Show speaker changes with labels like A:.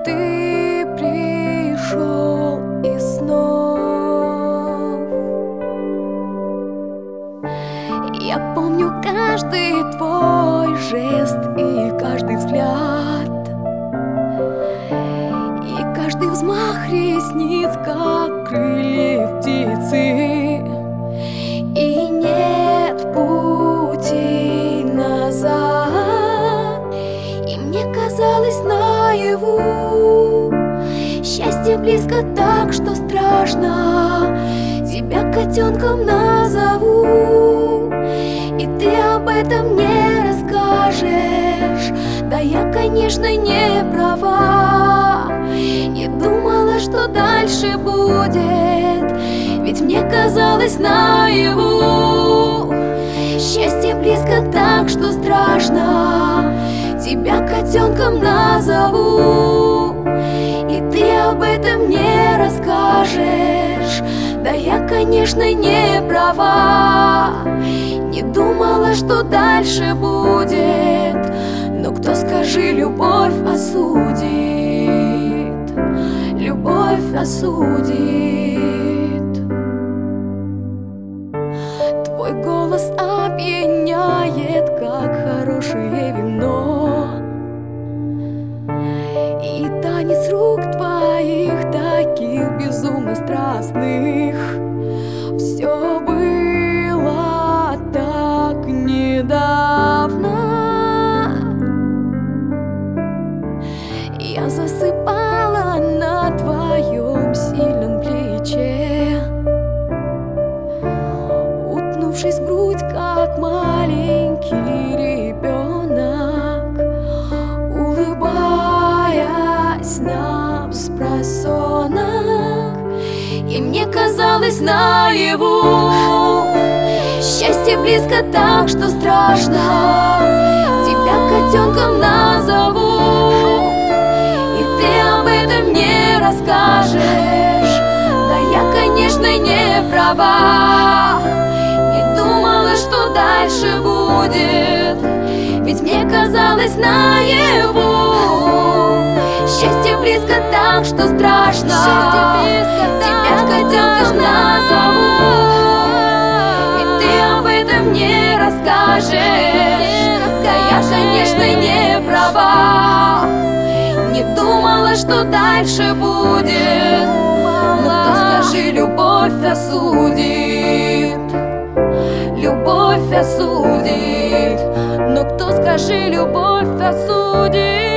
A: ты пришел из снов. Я помню каждый твой жест и каждый взгляд, и каждый взмах ресниц, как крыльев птицы. И нет пути назад. И мне казалось наяву счастье близко так, что страшно. Тебя котенком назову, и ты об этом не расскажешь. Да я, конечно, не права. Не думала, что дальше будет, ведь мне казалось наяву счастье близко так, что страшно. Тебя котенком назову, и ты об этом не расскажешь. Да я, конечно, не права. Не думала, что дальше будет, но кто, скажи, любовь осудит, любовь осудит. Твой голос опьяняет, как хорошее вино, и танец рук твоих, таких безумно страстных. Все было так недавно. Я засыпала на твоем сильном плече, утнувшись в грудь, как маленький ребенок, улыбаясь нам спросонок. И мне казалось наяву счастье близко так, что страшно. Тебя котенком назову, и ты об этом не расскажешь. Да я, конечно, не права. Не думала, что дальше будет, ведь мне казалось наяву счастье близко так, что страшно. Тебя котенком назову, и ты об этом не расскажешь. Да я, конечно, не права. Не думала, что дальше будет, но кто, скажи, любовь осудит, любовь осудит. Но кто, скажи, любовь осудит.